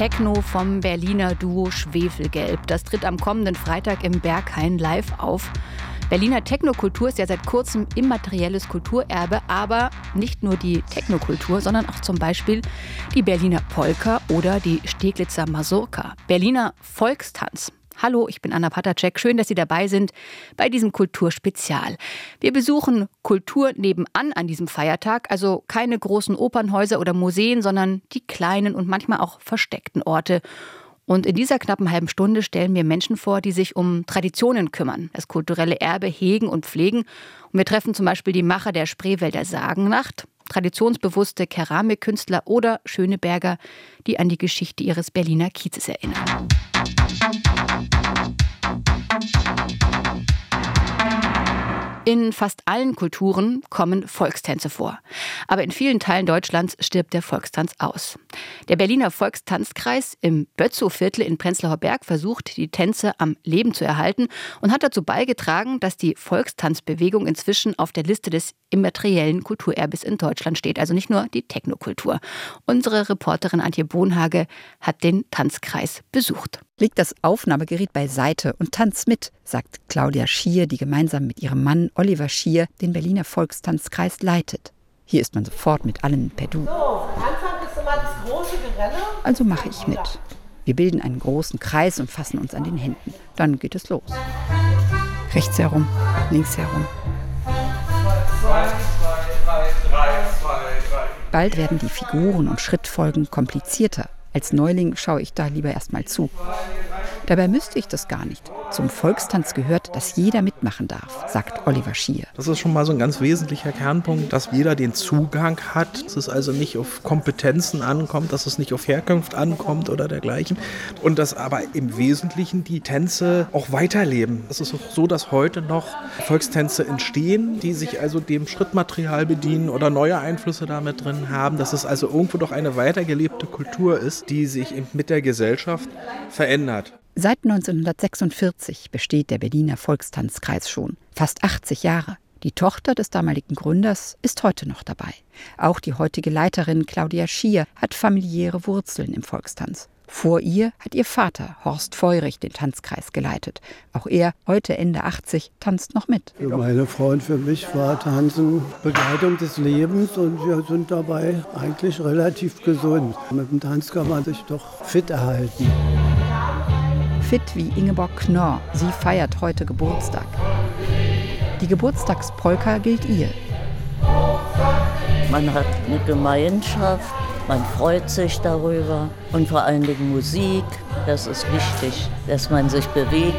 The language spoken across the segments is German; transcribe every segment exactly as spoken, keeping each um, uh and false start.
Techno vom Berliner Duo Schwefelgelb. Das tritt am kommenden Freitag im Berghain live auf. Berliner Technokultur ist ja seit kurzem immaterielles Kulturerbe, aber nicht nur die Technokultur, sondern auch zum Beispiel die Berliner Polka oder die Steglitzer Mazurka. Berliner Volkstanz. Hallo, ich bin Anna Patacek. Schön, dass Sie dabei sind bei diesem Kulturspezial. Wir besuchen Kultur nebenan an diesem Feiertag, also keine großen Opernhäuser oder Museen, sondern die kleinen und manchmal auch versteckten Orte. Und in dieser knappen halben Stunde stellen wir Menschen vor, die sich um Traditionen kümmern, das kulturelle Erbe hegen und pflegen. Und wir treffen zum Beispiel die Macher der Spreewälder Sagennacht, traditionsbewusste Keramikkünstler oder Schöneberger, die an die Geschichte ihres Berliner Kiezes erinnern. In fast allen Kulturen kommen Volkstänze vor. Aber in vielen Teilen Deutschlands stirbt der Volkstanz aus. Der Berliner Volkstanzkreis im Bötzow-Viertel in Prenzlauer Berg versucht, die Tänze am Leben zu erhalten und hat dazu beigetragen, dass die Volkstanzbewegung inzwischen auf der Liste des immateriellen Kulturerbes in Deutschland steht. Also nicht nur die Technokultur. Unsere Reporterin Antje Bohnhage hat den Tanzkreis besucht. Leg das Aufnahmegerät beiseite und tanz mit, sagt Claudia Schier, die gemeinsam mit ihrem Mann Oliver Schier den Berliner Volkstanzkreis leitet. Hier ist man sofort mit allen per Du. So, Anfang ist immer das große Gerenne. Also mache ich mit. Wir bilden einen großen Kreis und fassen uns an den Händen. Dann geht es los. Rechts herum, links herum. Zwei, zwei, drei, drei, zwei, drei. Bald werden die Figuren und Schrittfolgen komplizierter. Als Neuling schaue ich da lieber erst mal zu. Dabei müsste ich das gar nicht. Zum Volkstanz gehört, dass jeder mitmachen darf, sagt Oliver Schier. Das ist schon mal so ein ganz wesentlicher Kernpunkt, dass jeder den Zugang hat, dass es also nicht auf Kompetenzen ankommt, dass es nicht auf Herkunft ankommt oder dergleichen. Und dass aber im Wesentlichen die Tänze auch weiterleben. Es ist auch so, dass heute noch Volkstänze entstehen, die sich also dem Schrittmaterial bedienen oder neue Einflüsse damit drin haben, dass es also irgendwo doch eine weitergelebte Kultur ist, die sich mit der Gesellschaft verändert. Seit neunzehnhundertsechsundvierzig besteht der Berliner Volkstanzkreis schon. Fast achtzig Jahre. Die Tochter des damaligen Gründers ist heute noch dabei. Auch die heutige Leiterin Claudia Schier hat familiäre Wurzeln im Volkstanz. Vor ihr hat ihr Vater Horst Feurich den Tanzkreis geleitet. Auch er, heute Ende achtzig, tanzt noch mit. Für meine Frau und für mich war Tanzen Begleitung des Lebens und wir sind dabei eigentlich relativ gesund. Mit dem Tanz kann man sich doch fit erhalten. Fit wie Ingeborg Knorr. Sie feiert heute Geburtstag. Die Geburtstagspolka gilt ihr. Man hat eine Gemeinschaft, man freut sich darüber und vor allen Dingen Musik. Das ist wichtig, dass man sich bewegt.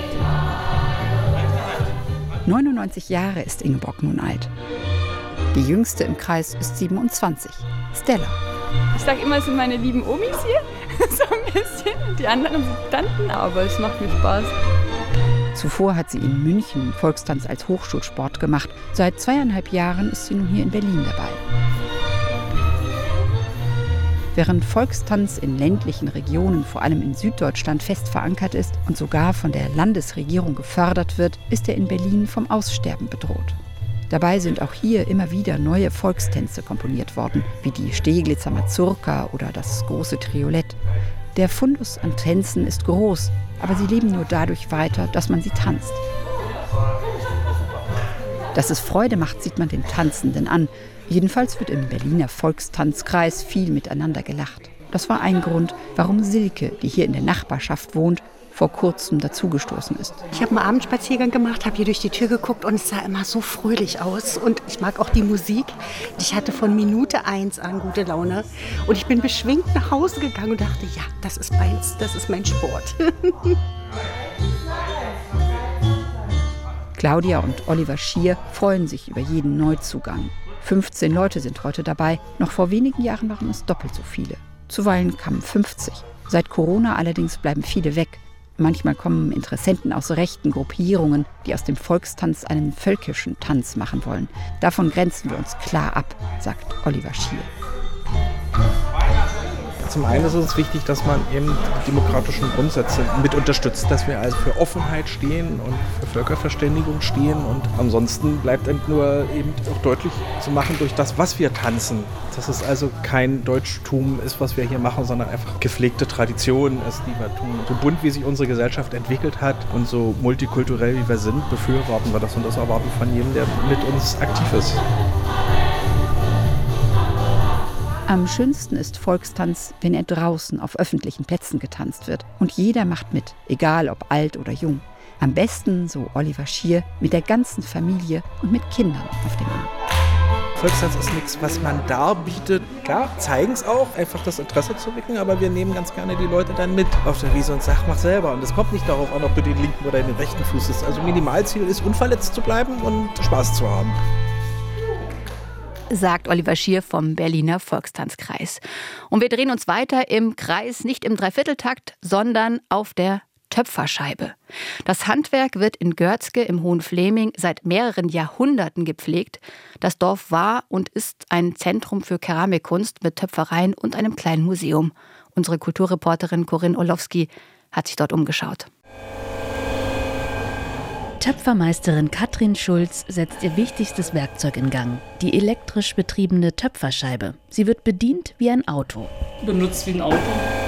neunundneunzig Jahre ist Ingeborg nun alt. Die jüngste im Kreis ist siebenundzwanzig, Stella. Ich sag immer, es sind meine lieben Omis hier, so ein bisschen. Die anderen sind Tanten, aber es macht mir Spaß. Zuvor hat sie in München Volkstanz als Hochschulsport gemacht. Seit zweieinhalb Jahren ist sie nun hier in Berlin dabei. Während Volkstanz in ländlichen Regionen, vor allem in Süddeutschland, fest verankert ist und sogar von der Landesregierung gefördert wird, ist er in Berlin vom Aussterben bedroht. Dabei sind auch hier immer wieder neue Volkstänze komponiert worden, wie die Steglitzer Mazurka oder das große Triolett. Der Fundus an Tänzen ist groß, aber sie leben nur dadurch weiter, dass man sie tanzt. Dass es Freude macht, sieht man den Tanzenden an. Jedenfalls wird im Berliner Volkstanzkreis viel miteinander gelacht. Das war ein Grund, warum Silke, die hier in der Nachbarschaft wohnt, vor kurzem dazugestoßen ist. Ich habe einen Abendspaziergang gemacht, habe hier durch die Tür geguckt und es sah immer so fröhlich aus. Und ich mag auch die Musik. Ich hatte von Minute eins an gute Laune. Und ich bin beschwingt nach Hause gegangen und dachte, ja, das ist meins, das ist mein Sport. Claudia und Oliver Schier freuen sich über jeden Neuzugang. fünfzehn Leute sind heute dabei. Noch vor wenigen Jahren waren es doppelt so viele. Zuweilen kamen fünfzig. Seit Corona allerdings bleiben viele weg. Manchmal kommen Interessenten aus rechten Gruppierungen, die aus dem Volkstanz einen völkischen Tanz machen wollen. Davon grenzen wir uns klar ab, sagt Oliver Schier. Zum einen ist es uns wichtig, dass man eben die demokratischen Grundsätze mit unterstützt, dass wir also für Offenheit stehen und für Völkerverständigung stehen und ansonsten bleibt eben nur eben auch deutlich zu machen durch das, was wir tanzen, dass es also kein Deutschtum ist, was wir hier machen, sondern einfach gepflegte Tradition ist, die wir tun. So bunt, wie sich unsere Gesellschaft entwickelt hat und so multikulturell, wie wir sind, befürworten wir das und das erwarten von jedem, der mit uns aktiv ist. Am schönsten ist Volkstanz, wenn er draußen auf öffentlichen Plätzen getanzt wird. Und jeder macht mit, egal ob alt oder jung. Am besten, so Oliver Schier, mit der ganzen Familie und mit Kindern auf dem Arm. Volkstanz ist nichts, was man darbietet. Klar, zeigen es auch, einfach das Interesse zu wecken, aber wir nehmen ganz gerne die Leute dann mit auf der Wiese und sagen, mach selber. Und es kommt nicht darauf an, ob du den linken oder den rechten Fuß hast. Also Minimalziel ist, unverletzt zu bleiben und Spaß zu haben. Sagt Oliver Schier vom Berliner Volkstanzkreis. Und wir drehen uns weiter im Kreis, nicht im Dreivierteltakt, sondern auf der Töpferscheibe. Das Handwerk wird in Görzge im Hohenfleming seit mehreren Jahrhunderten gepflegt. Das Dorf war und ist ein Zentrum für Keramikkunst mit Töpfereien und einem kleinen Museum. Unsere Kulturreporterin Corinne Orlowski hat sich dort umgeschaut. Töpfermeisterin Katrin Schulz setzt ihr wichtigstes Werkzeug in Gang, die elektrisch betriebene Töpferscheibe. Sie wird bedient wie ein Auto. Benutzt wie ein Auto.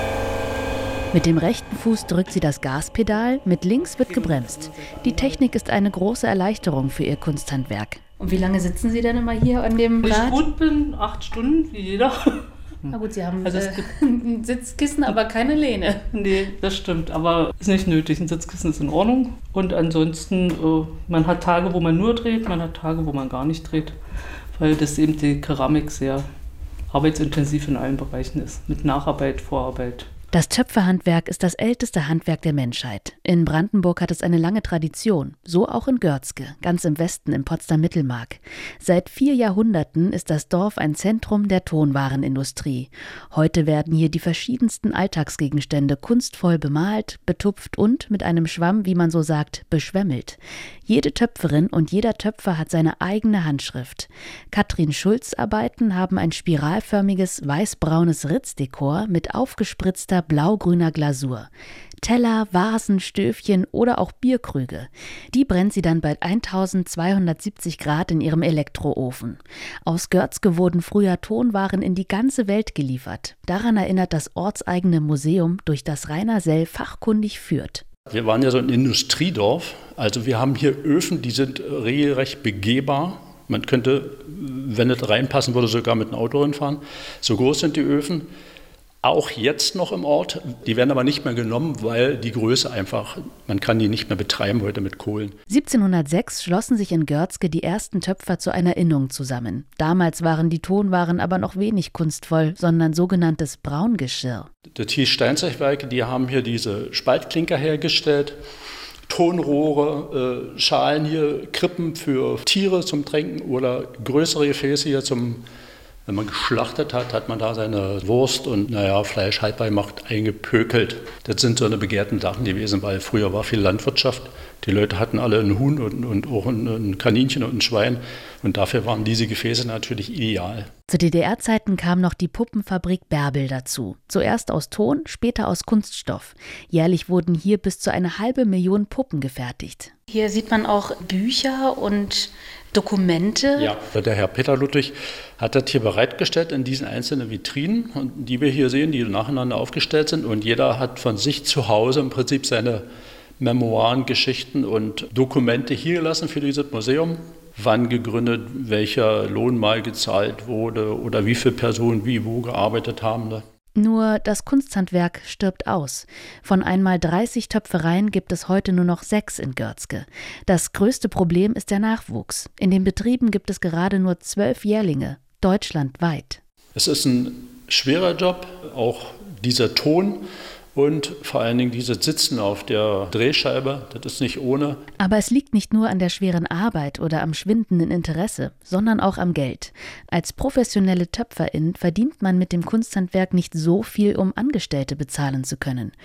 Mit dem rechten Fuß drückt sie das Gaspedal, mit links wird gebremst. Die Technik ist eine große Erleichterung für ihr Kunsthandwerk. Und wie lange sitzen Sie denn immer hier an dem Rad? Wenn ich gut bin, acht Stunden, wie jeder. Na gut, Sie haben also äh, ein Sitzkissen, aber keine Lehne. Nee, das stimmt, aber ist nicht nötig. Ein Sitzkissen ist in Ordnung. Und ansonsten, äh, man hat Tage, wo man nur dreht, man hat Tage, wo man gar nicht dreht, weil das eben die Keramik sehr arbeitsintensiv in allen Bereichen ist, mit Nacharbeit, Vorarbeit. Das Töpferhandwerk ist das älteste Handwerk der Menschheit. In Brandenburg hat es eine lange Tradition, so auch in Görzge, ganz im Westen im Potsdam-Mittelmark. Seit vier Jahrhunderten ist das Dorf ein Zentrum der Tonwarenindustrie. Heute werden hier die verschiedensten Alltagsgegenstände kunstvoll bemalt, betupft und mit einem Schwamm, wie man so sagt, beschwemmelt. Jede Töpferin und jeder Töpfer hat seine eigene Handschrift. Katrin Schulz Arbeiten haben ein spiralförmiges weiß-braunes Ritzdekor mit aufgespritzter blau-grüner Glasur. Teller, Vasen, Stöfchen oder auch Bierkrüge. Die brennt sie dann bei eintausendzweihundertsiebzig Grad in ihrem Elektroofen. Aus Görzge wurden früher Tonwaren in die ganze Welt geliefert. Daran erinnert das ortseigene Museum, durch das Rainer Sell fachkundig führt. Wir waren ja so ein Industriedorf, also wir haben hier Öfen, die sind regelrecht begehbar. Man könnte, wenn es reinpassen würde, sogar mit einem Auto hinfahren. So groß sind die Öfen. Auch jetzt noch im Ort, die werden aber nicht mehr genommen, weil die Größe einfach, man kann die nicht mehr betreiben heute mit Kohlen. siebzehnhundertsechs schlossen sich in Görzge die ersten Töpfer zur Innung zusammen. Damals waren die Tonwaren aber noch wenig kunstvoll, sondern sogenanntes Braungeschirr. Das hieß Steinzeugwerke, die haben hier diese Spaltklinker hergestellt, Tonrohre, äh, Schalen hier, Krippen für Tiere zum Tränken oder größere Gefäße hier zum. Wenn man geschlachtet hat, hat man da seine Wurst und naja, Fleisch haltbar gemacht, eingepökelt. Das sind so eine begehrten Sachen gewesen, weil früher war viel Landwirtschaft. Die Leute hatten alle einen Huhn und, und auch ein Kaninchen und ein Schwein. Und dafür waren diese Gefäße natürlich ideal. Zu D D R-Zeiten kam noch die Puppenfabrik Bärbel dazu. Zuerst aus Ton, später aus Kunststoff. Jährlich wurden hier bis zu eine halbe Million Puppen gefertigt. Hier sieht man auch Bücher und Dokumente. Ja, der Herr Peter Ludwig hat das hier bereitgestellt in diesen einzelnen Vitrinen, die wir hier sehen, die nacheinander aufgestellt sind. Und jeder hat von sich zu Hause im Prinzip seine Memoiren, Geschichten und Dokumente hier gelassen für dieses Museum. Wann gegründet, welcher Lohn mal gezahlt wurde oder wie viele Personen wie wo gearbeitet haben. Nur das Kunsthandwerk stirbt aus. Von einmal dreißig Töpfereien gibt es heute nur noch sechs in Görzge. Das größte Problem ist der Nachwuchs. In den Betrieben gibt es gerade nur zwölf Jährlinge, deutschlandweit. Es ist ein schwerer Job, auch dieser Ton. Und vor allen Dingen dieses Sitzen auf der Drehscheibe, das ist nicht ohne. Aber es liegt nicht nur an der schweren Arbeit oder am schwindenden Interesse, sondern auch am Geld. Als professionelle Töpferin verdient man mit dem Kunsthandwerk nicht so viel, um Angestellte bezahlen zu können.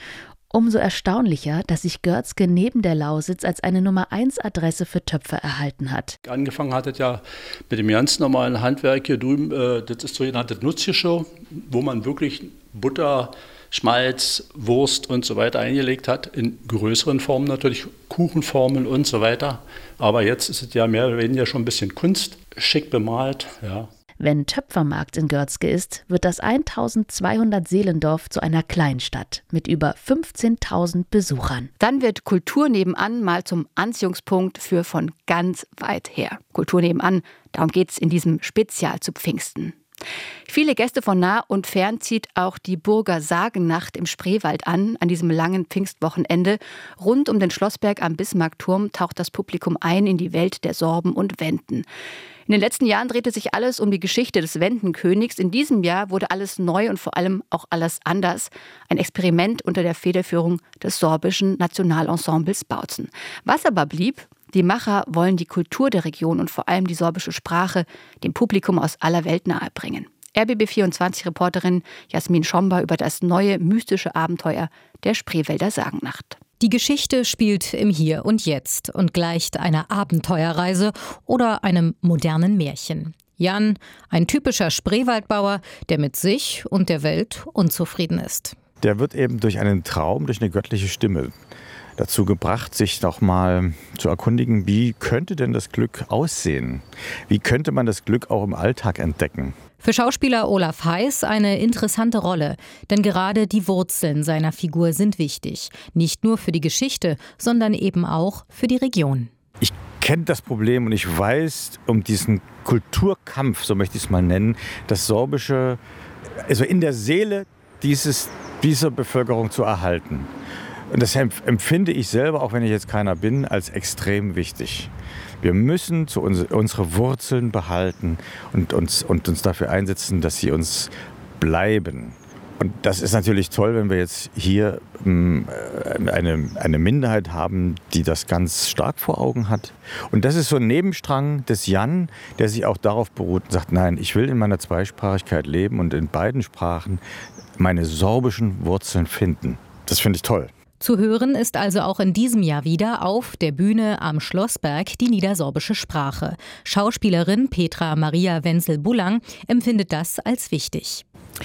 Umso erstaunlicher, dass sich Görzge neben der Lausitz als eine Nummer eins Adresse für Töpfer erhalten hat. Angefangen hat es ja mit dem ganz normalen Handwerk hier drüben, äh, das ist sogenannte Nutzgeschirr, wo man wirklich Butter, Schmalz, Wurst und so weiter eingelegt hat, in größeren Formen natürlich, Kuchenformen und so weiter. Aber jetzt ist es ja mehr oder weniger schon ein bisschen Kunst, schick bemalt, ja. Wenn Töpfermarkt in Görzge ist, wird das eintausendzweihundert Seelendorf zu einer Kleinstadt mit über fünfzehntausend Besuchern. Dann wird Kultur nebenan mal zum Anziehungspunkt für von ganz weit her. Kultur nebenan, darum geht's in diesem Spezial zu Pfingsten. Viele Gäste von nah und fern zieht auch die Burger Sagennacht im Spreewald an, an diesem langen Pfingstwochenende. Rund um den Schlossberg am Bismarckturm taucht das Publikum ein in die Welt der Sorben und Wenden. In den letzten Jahren drehte sich alles um die Geschichte des Wendenkönigs. In diesem Jahr wurde alles neu und vor allem auch alles anders. Ein Experiment unter der Federführung des sorbischen Nationalensembles Bautzen. Was aber blieb? Die Macher wollen die Kultur der Region und vor allem die sorbische Sprache dem Publikum aus aller Welt nahebringen. R B B vierundzwanzig-Reporterin Jasmin Schomba über das neue mystische Abenteuer der Spreewälder Sagennacht. Die Geschichte spielt im Hier und Jetzt und gleicht einer Abenteuerreise oder einem modernen Märchen. Jan, ein typischer Spreewaldbauer, der mit sich und der Welt unzufrieden ist. Der wird eben durch einen Traum, durch eine göttliche Stimme dazu gebracht, sich noch mal zu erkundigen, wie könnte denn das Glück aussehen? Wie könnte man das Glück auch im Alltag entdecken? Für Schauspieler Olaf Heiß eine interessante Rolle, denn gerade die Wurzeln seiner Figur sind wichtig. Nicht nur für die Geschichte, sondern eben auch für die Region. Ich kenne das Problem und ich weiß um diesen Kulturkampf, so möchte ich es mal nennen, das Sorbische, also in der Seele dieses, dieser Bevölkerung zu erhalten. Und das empfinde ich selber, auch wenn ich jetzt keiner bin, als extrem wichtig. Wir müssen zu uns, unsere Wurzeln behalten und uns, und uns dafür einsetzen, dass sie uns bleiben. Und das ist natürlich toll, wenn wir jetzt hier ähm, eine, eine Minderheit haben, die das ganz stark vor Augen hat. Und das ist so ein Nebenstrang des Jan, der sich auch darauf beruht und sagt, nein, ich will in meiner Zweisprachigkeit leben und in beiden Sprachen meine sorbischen Wurzeln finden. Das finde ich toll. Zu hören ist also auch in diesem Jahr wieder auf der Bühne am Schlossberg die niedersorbische Sprache. Schauspielerin Petra Maria Wenzel-Bullang empfindet das als wichtig.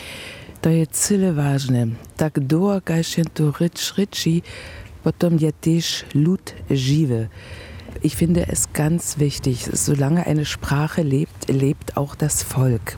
To je cyle ważne. Tak długo się tu rycz, potom je też lud żywy. Ich finde es ganz wichtig, solange eine Sprache lebt, lebt auch das Volk.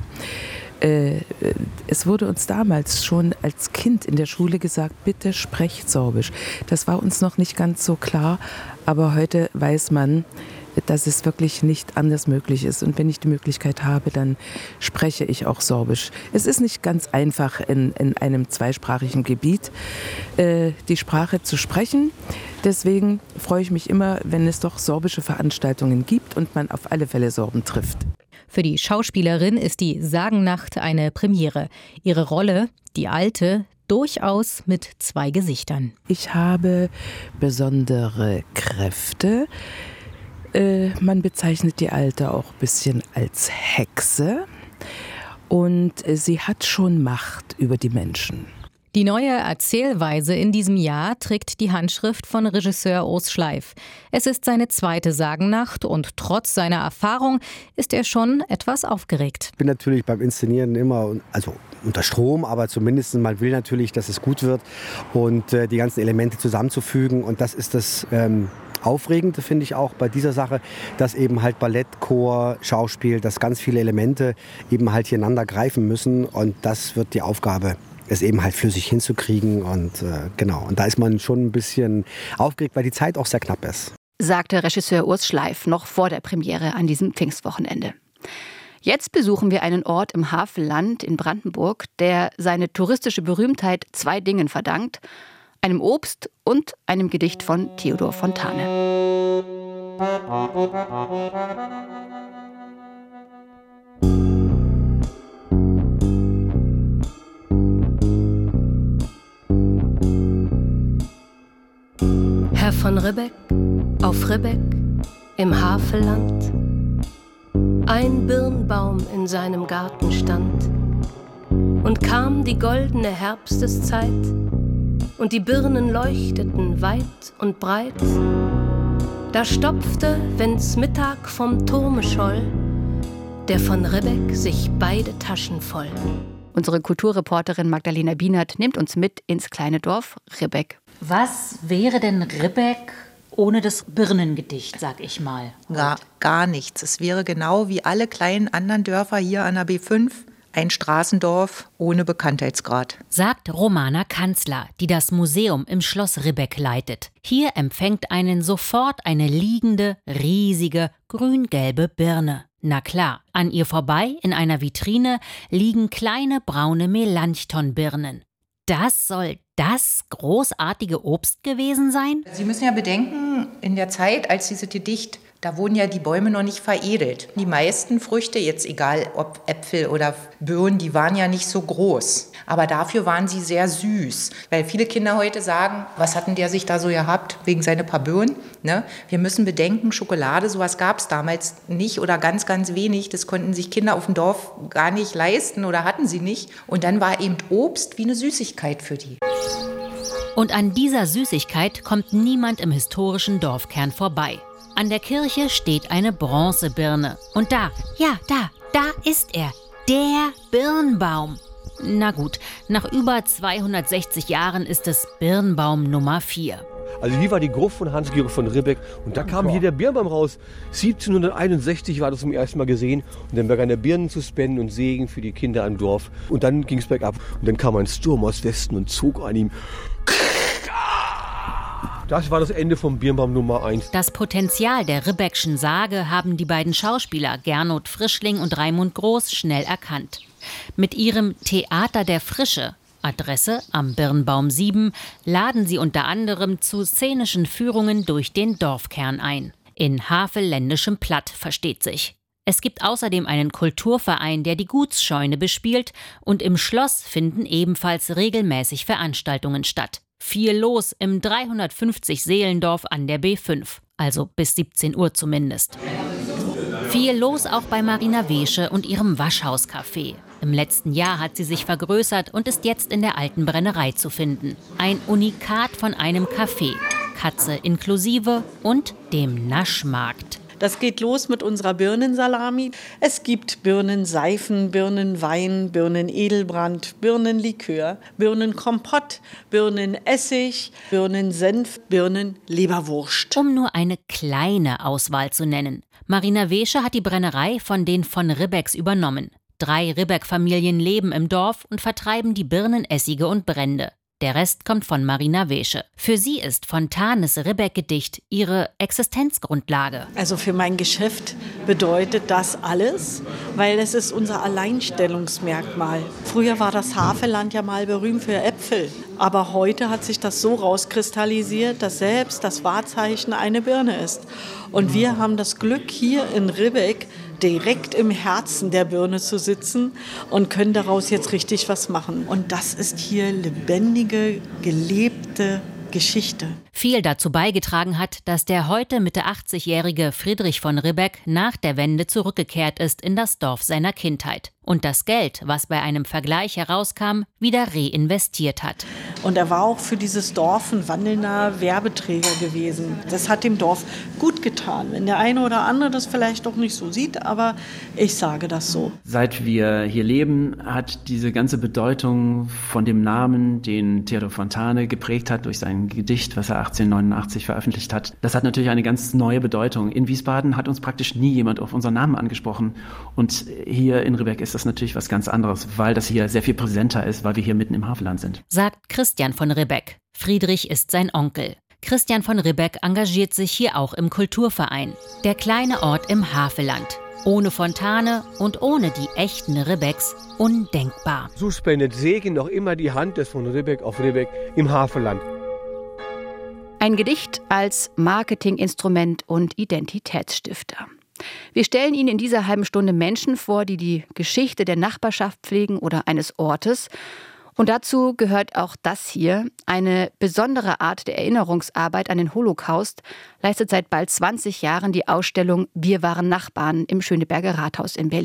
Es wurde uns damals schon als Kind in der Schule gesagt, bitte sprecht Sorbisch. Das war uns noch nicht ganz so klar, aber heute weiß man, dass es wirklich nicht anders möglich ist. Und wenn ich die Möglichkeit habe, dann spreche ich auch Sorbisch. Es ist nicht ganz einfach, in, in einem zweisprachigen Gebiet äh, die Sprache zu sprechen. Deswegen freue ich mich immer, wenn es doch sorbische Veranstaltungen gibt und man auf alle Fälle Sorben trifft. Für die Schauspielerin ist die Sagennacht eine Premiere. Ihre Rolle, die alte, durchaus mit zwei Gesichtern. Ich habe besondere Kräfte. Äh, man bezeichnet die Alte auch ein bisschen als Hexe. Und äh, sie hat schon Macht über die Menschen. Die neue Erzählweise in diesem Jahr trägt die Handschrift von Regisseur Urs Schleif. Es ist seine zweite Sagennacht und trotz seiner Erfahrung ist er schon etwas aufgeregt. Ich bin natürlich beim Inszenieren immer, also unter Strom, aber zumindest man will natürlich, dass es gut wird und äh, die ganzen Elemente zusammenzufügen. Und das ist das ähm, Aufregende, finde ich auch bei dieser Sache, dass eben halt Ballett, Chor, Schauspiel, dass ganz viele Elemente eben halt hier ineinander greifen müssen. Und das wird die Aufgabe, es eben halt flüssig hinzukriegen. Und äh, genau, und da ist man schon ein bisschen aufgeregt, weil die Zeit auch sehr knapp ist. Sagte Regisseur Urs Schleif noch vor der Premiere an diesem Pfingstwochenende. Jetzt besuchen wir einen Ort im Havelland in Brandenburg, der seine touristische Berühmtheit zwei Dingen verdankt: einem Obst und einem Gedicht von Theodor Fontane. Herr von Ribbeck, auf Ribbeck, im Havelland, ein Birnbaum in seinem Garten stand, und kam die goldene Herbsteszeit, und die Birnen leuchteten weit und breit. Da stopfte, wenn's Mittag vom Turme scholl, der von Ribbeck sich beide Taschen voll. Unsere Kulturreporterin Magdalena Bienert nimmt uns mit ins kleine Dorf Ribbeck. Was wäre denn Ribbeck ohne das Birnengedicht, sag ich mal? Gar, gar nichts. Es wäre genau wie alle kleinen anderen Dörfer hier an der B fünf ein Straßendorf ohne Bekanntheitsgrad. Sagt Romana Kanzler, die das Museum im Schloss Ribbeck leitet. Hier empfängt einen sofort eine liegende, riesige, grün-gelbe Birne. Na klar, an ihr vorbei in einer Vitrine liegen kleine braune Melanchthon-Birnen. Das soll das großartige Obst gewesen sein? Sie müssen ja bedenken, in der Zeit, als dieses Gedicht, da wurden ja die Bäume noch nicht veredelt. Die meisten Früchte, jetzt egal ob Äpfel oder Birnen, die waren ja nicht so groß. Aber dafür waren sie sehr süß. Weil viele Kinder heute sagen, was hatten der sich da so gehabt, wegen seine paar Birnen? Ne? Wir müssen bedenken, Schokolade, sowas gab es damals nicht oder ganz, ganz wenig. Das konnten sich Kinder auf dem Dorf gar nicht leisten oder hatten sie nicht. Und dann war eben Obst wie eine Süßigkeit für die. Und an dieser Süßigkeit kommt niemand im historischen Dorfkern vorbei. An der Kirche steht eine Bronzebirne. Und da, ja, da, da ist er, der Birnbaum. Na gut, nach über zweihundertsechzig Jahren ist es Birnbaum Nummer vier. Also hier war die Gruft von Hans-Georg von Ribbeck und da kam hier der Birnbaum raus. siebzehnhunderteinundsechzig war das zum ersten Mal gesehen und dann begann der Birnen zu spenden und Segen für die Kinder im Dorf. Und dann ging es bergab und dann kam ein Sturm aus Westen und zog an ihm. Das war das Ende vom Birnbaum Nummer eins. Das Potenzial der Ribbeckschen Sage haben die beiden Schauspieler Gernot Frischling und Raimund Groß schnell erkannt. Mit ihrem Theater der Frische, Adresse am Birnbaum sieben, laden sie unter anderem zu szenischen Führungen durch den Dorfkern ein. In havelländischem Platt, versteht sich. Es gibt außerdem einen Kulturverein, der die Gutsscheune bespielt, und im Schloss finden ebenfalls regelmäßig Veranstaltungen statt. Viel los im dreihundertfünfzig Seelendorf an der B fünf, also bis siebzehn Uhr zumindest. Viel los auch bei Marina Wesche und ihrem Waschhauscafé. Im letzten Jahr hat sie sich vergrößert und ist jetzt in der alten Brennerei zu finden. Ein Unikat von einem Café, Katze inklusive und dem Naschmarkt. Das geht los mit unserer Birnensalami. Es gibt Birnenseifen, Birnenwein, Birnenedelbrand, Birnenlikör, Birnenkompott, Birnenessig, Birnensenf, Birnenleberwurst. Um nur eine kleine Auswahl zu nennen. Marina Wesche hat die Brennerei von den von Ribbecks übernommen. Drei Ribbeck-Familien leben im Dorf und vertreiben die Birnenessige und Brände. Der Rest kommt von Marina Wesche. Für sie ist Fontanes Ribbeck-Gedicht ihre Existenzgrundlage. Also für mein Geschäft bedeutet das alles, weil es ist unser Alleinstellungsmerkmal. Früher war das Havelland ja mal berühmt für Äpfel. Aber heute hat sich das so rauskristallisiert, dass selbst das Wahrzeichen eine Birne ist. Und wir haben das Glück, hier in Ribbeck direkt im Herzen der Birne zu sitzen und können daraus jetzt richtig was machen. Und das ist hier lebendige, gelebte Geschichte. Viel dazu beigetragen hat, dass der heute Mitte achtzigjährige Friedrich von Ribbeck nach der Wende zurückgekehrt ist in das Dorf seiner Kindheit und das Geld, was bei einem Vergleich herauskam, wieder reinvestiert hat. Und er war auch für dieses Dorf ein wandelnder Werbeträger gewesen. Das hat dem Dorf gut getan. Wenn der eine oder andere das vielleicht doch nicht so sieht, aber ich sage das so. Seit wir hier leben, hat diese ganze Bedeutung von dem Namen, den Theodor Fontane geprägt hat durch sein Gedicht, was er achtzehnhundertneunundachtzig veröffentlicht hat, das hat natürlich eine ganz neue Bedeutung. In Wiesbaden hat uns praktisch nie jemand auf unseren Namen angesprochen. Und hier in Ribbeck ist das natürlich was ganz anderes, weil das hier sehr viel präsenter ist, weil wir hier mitten im Havelland sind. Sagt Christian von Ribbeck. Friedrich ist sein Onkel. Christian von Ribbeck engagiert sich hier auch im Kulturverein. Der kleine Ort im Havelland. Ohne Fontane und ohne die echten Ribbecks undenkbar. So spendet Segen noch immer die Hand des von Ribbeck auf Ribbeck im Havelland. Ein Gedicht als Marketinginstrument und Identitätsstifter. Wir stellen Ihnen in dieser halben Stunde Menschen vor, die die Geschichte der Nachbarschaft pflegen oder eines Ortes. Und dazu gehört auch das hier. Eine besondere Art der Erinnerungsarbeit an den Holocaust leistet seit bald zwanzig Jahren die Ausstellung Wir waren Nachbarn im Schöneberger Rathaus in Berlin.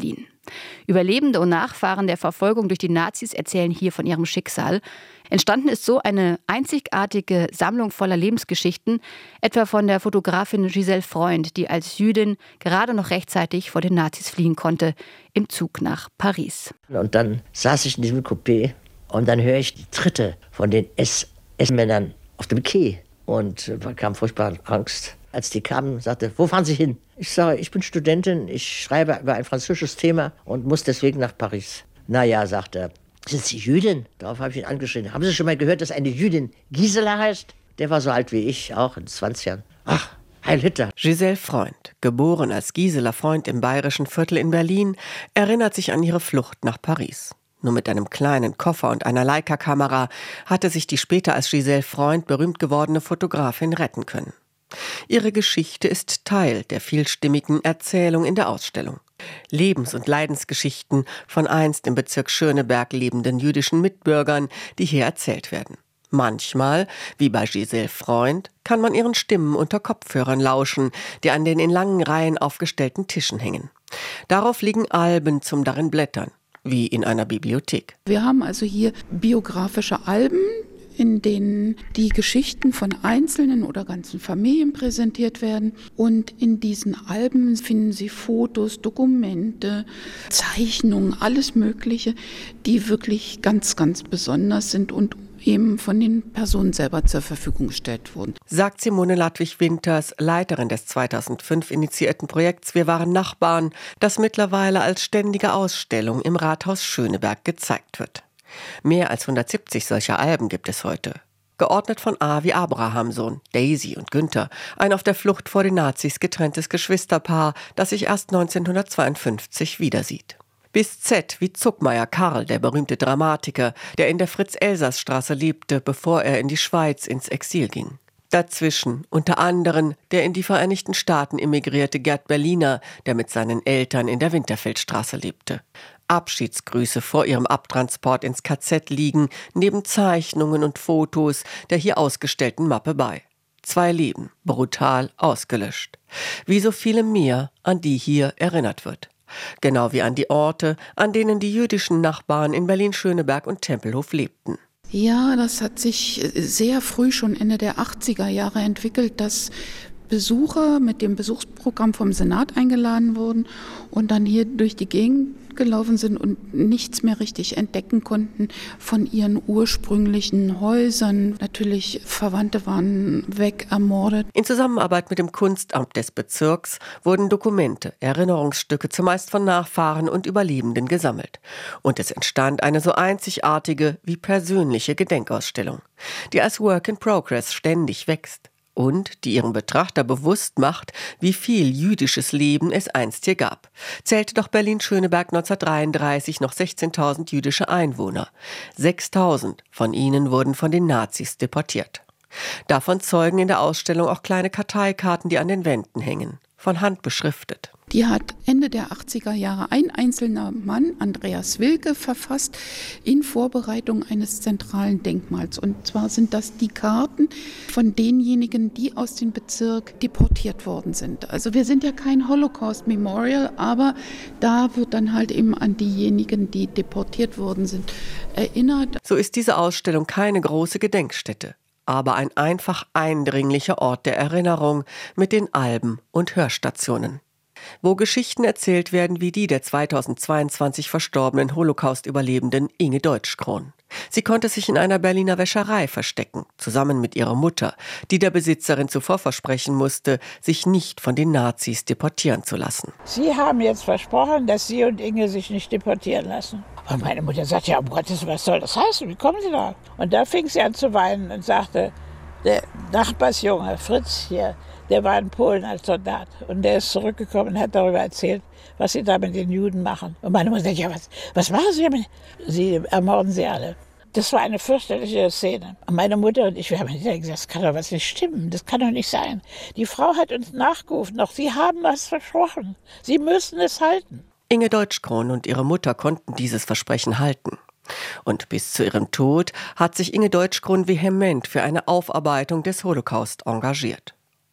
Überlebende und Nachfahren der Verfolgung durch die Nazis erzählen hier von ihrem Schicksal. Entstanden ist so eine einzigartige Sammlung voller Lebensgeschichten, etwa von der Fotografin Giselle Freund, die als Jüdin gerade noch rechtzeitig vor den Nazis fliehen konnte, im Zug nach Paris. Und dann saß ich in diesem Coupé und dann höre ich die Tritte von den S S-Männern auf dem Quai und bekam furchtbare Angst. Als die kamen, sagte, wo fahren Sie hin? Ich sage, ich bin Studentin, ich schreibe über ein französisches Thema und muss deswegen nach Paris. Na ja, sagt er, sind Sie Jüdin? Darauf habe ich ihn angeschrien. Haben Sie schon mal gehört, dass eine Jüdin Gisela heißt? Der war so alt wie ich, auch in zwanzig Jahren. Ach, Heil Hitler. Giselle Freund, geboren als Gisela Freund im bayerischen Viertel in Berlin, erinnert sich an ihre Flucht nach Paris. Nur mit einem kleinen Koffer und einer Leica-Kamera hatte sich die später als Giselle Freund berühmt gewordene Fotografin retten können. Ihre Geschichte ist Teil der vielstimmigen Erzählung in der Ausstellung. Lebens- und Leidensgeschichten von einst im Bezirk Schöneberg lebenden jüdischen Mitbürgern, die hier erzählt werden. Manchmal, wie bei Giselle Freund, kann man ihren Stimmen unter Kopfhörern lauschen, die an den in langen Reihen aufgestellten Tischen hängen. Darauf liegen Alben zum darin blättern, wie in einer Bibliothek. Wir haben also hier biografische Alben, in denen die Geschichten von einzelnen oder ganzen Familien präsentiert werden. Und in diesen Alben finden Sie Fotos, Dokumente, Zeichnungen, alles Mögliche, die wirklich ganz, ganz besonders sind und eben von den Personen selber zur Verfügung gestellt wurden. Sagt Simone Ladwig-Winters, Leiterin des zweitausendfünf initiierten Projekts Wir waren Nachbarn, das mittlerweile als ständige Ausstellung im Rathaus Schöneberg gezeigt wird. Mehr als hundertsiebzig solcher Alben gibt es heute. Geordnet von A wie Abrahamsohn, Daisy und Günther, ein auf der Flucht vor den Nazis getrenntes Geschwisterpaar, das sich erst neunzehnhundertzweiundfünfzig wiedersieht. Bis Z wie Zuckmeier Karl, der berühmte Dramatiker, der in der Fritz-Elsass-Straße lebte, bevor er in die Schweiz ins Exil ging. Dazwischen unter anderem der in die Vereinigten Staaten emigrierte Gerd Berliner, der mit seinen Eltern in der Winterfeldstraße lebte. Abschiedsgrüße vor ihrem Abtransport ins K Z liegen neben Zeichnungen und Fotos der hier ausgestellten Mappe bei. Zwei Leben, brutal ausgelöscht. Wie so viele mehr, an die hier erinnert wird. Genau wie an die Orte, an denen die jüdischen Nachbarn in Berlin-Schöneberg und Tempelhof lebten. Ja, das hat sich sehr früh, schon Ende der achtziger Jahre entwickelt, dass Besucher mit dem Besuchsprogramm vom Senat eingeladen wurden und dann hier durch die Gegend gelaufen sind und nichts mehr richtig entdecken konnten von ihren ursprünglichen Häusern. Natürlich, Verwandte waren weg, ermordet. In Zusammenarbeit mit dem Kunstamt des Bezirks wurden Dokumente, Erinnerungsstücke zumeist von Nachfahren und Überlebenden gesammelt. Und es entstand eine so einzigartige wie persönliche Gedenkausstellung, die als Work in Progress ständig wächst. Und die ihrem Betrachter bewusst macht, wie viel jüdisches Leben es einst hier gab. Zählte doch Berlin-Schöneberg neunzehnhundertdreiunddreißig noch sechzehntausend jüdische Einwohner. sechstausend von ihnen wurden von den Nazis deportiert. Davon zeugen in der Ausstellung auch kleine Karteikarten, die an den Wänden hängen, von Hand beschriftet. Die hat Ende der achtziger Jahre ein einzelner Mann, Andreas Wilke, verfasst in Vorbereitung eines zentralen Denkmals. Und zwar sind das die Karten von denjenigen, die aus dem Bezirk deportiert worden sind. Also wir sind ja kein Holocaust Memorial, aber da wird dann halt eben an diejenigen, die deportiert worden sind, erinnert. So ist diese Ausstellung keine große Gedenkstätte, aber ein einfach eindringlicher Ort der Erinnerung mit den Alben und Hörstationen, wo Geschichten erzählt werden wie die der zweitausendzweiundzwanzig verstorbenen Holocaust-Überlebenden Inge Deutschkron. Sie konnte sich in einer Berliner Wäscherei verstecken, zusammen mit ihrer Mutter, die der Besitzerin zuvor versprechen musste, sich nicht von den Nazis deportieren zu lassen. Sie haben jetzt versprochen, dass Sie und Inge sich nicht deportieren lassen. Und meine Mutter sagt, ja, um Gottes Willen, was soll das heißen? Wie kommen Sie da? Und da fing sie an zu weinen und sagte, der Nachbarsjunge Fritz hier, der war in Polen als Soldat und der ist zurückgekommen und hat darüber erzählt, was sie da mit den Juden machen. Und meine Mutter sagt, ja, was, was machen sie damit? Sie ermorden sie alle. Das war eine fürchterliche Szene. Und meine Mutter und ich, wir haben hinterher gesagt, das kann doch was nicht stimmen, das kann doch nicht sein. Die Frau hat uns nachgerufen, noch sie haben was versprochen. Sie müssen es halten. Inge Deutschkron und ihre Mutter konnten dieses Versprechen halten. Und bis zu ihrem Tod hat sich Inge Deutschkron vehement für eine Aufarbeitung des Holocaust engagiert.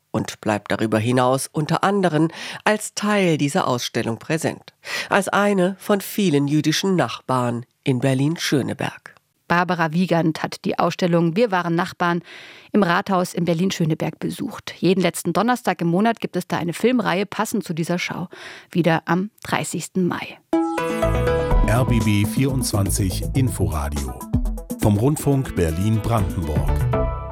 und bleibt darüber hinaus unter anderem als Teil dieser Ausstellung präsent. Als eine von vielen jüdischen Nachbarn in Berlin-Schöneberg. Barbara Wiegand hat die Ausstellung Wir waren Nachbarn im Rathaus in Berlin-Schöneberg besucht. Jeden letzten Donnerstag im Monat gibt es da eine Filmreihe passend zu dieser Schau. Wieder am dreißigsten Mai. R B B vierundzwanzig Inforadio vom Rundfunk Berlin-Brandenburg.